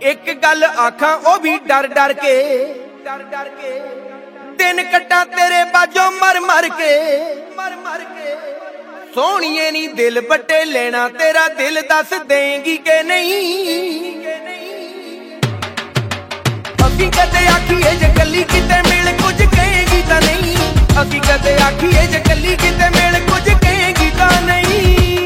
एक गल आखां ओ भी डर डर के दिन कट्टा तेरे बाजों मर मर के सोहणिए नी दिल बट्टे लेना तेरा दिल दस देंगी के नहीं। असीं कदे आखीए जे कली किते मिल कुछ कहेगी तां नहीं, असीं कदे आखीए जे कली किते मिल कुछ कहेगी तां नहीं।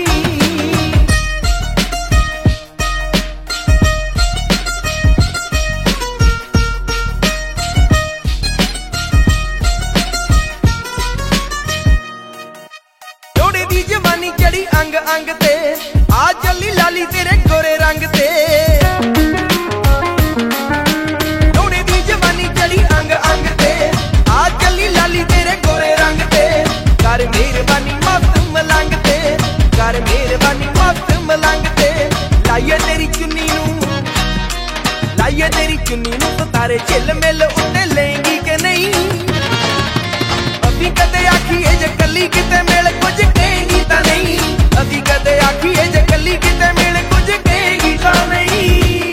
जोड़े दी जवानी चढ़ी अंग अंग ते आ चली लाली तेरे गोरे रंग ते, जोड़े दी जवानी चढ़ी अंग अंग ते आ चली लाली तेरे गोरे रंग ते। कर मेहरबानी मस्त मलंग ते, कर मेहरबानी मस्त मलंग ते। लाइए तेरी चुन्नी नू, लाइए तेरी चुन्नी नू तारे झिल मिल उत्ते लेंगी के नहीं। असीं कदे आखीए जे कली किते मिल कुछ कहेगी तां नहीं, असीं कदे आखीए जे कली किते मिल कुछ कहेगी तां नहीं।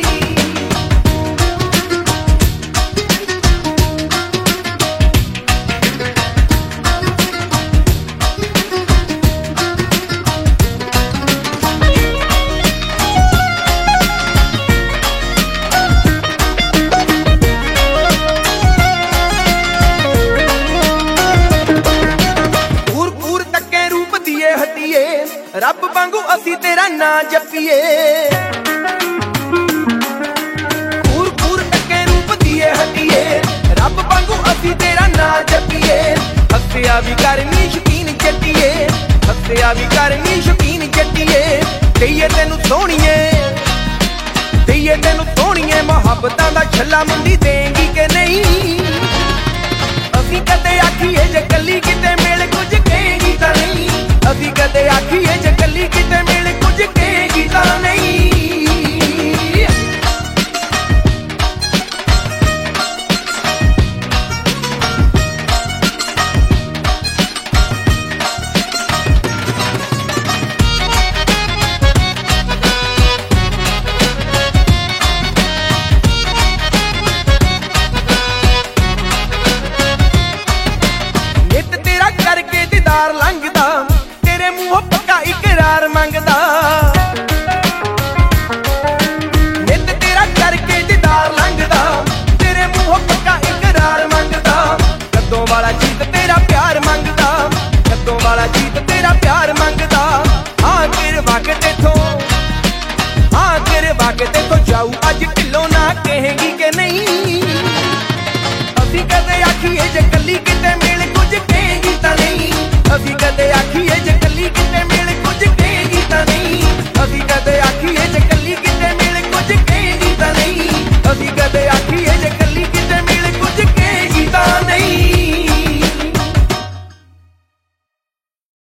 रब वांगू असी तेरा ना जपीए, पूर पूर टके रूप दिए हटिए। रब वांगू असी तेरा ना जपीए। हस्या भी करनी शकीन जट्टीए, हस्या भी करनी शकीन जट्टीए। दईए तेनू सोहणीए, दईए तेनू सोहणीए मुहब्बतां दा छल्ला मुंडी देंगी के नहीं। असी कदे आखीए जे कली किते मिल कुछ कहेगी तां नहीं, असी कदे आखीए जे कली किते मिल कुछ कहेगी तां नहीं। नित तेरा करके दीदार लंघदा, तेरे मूंहों पक्का इकरार मंगदा। नित तेरा करके दीदार लंघदा, तेरे मूंहों पक्का इकरार मंगदा। कदों वाला जीत तेरा प्यार मंगदा, कदों वाला जीत तेरा प्यार मंगदा। हाँ तेरे वाके तेथों, हाँ तेरे वाके तेथों जाऊ अज ढिलों ना कहेगी के नहीं। असीं कदे आखीए जे कली किते मिल कुछ कहेगी तां नहीं, असीं कदे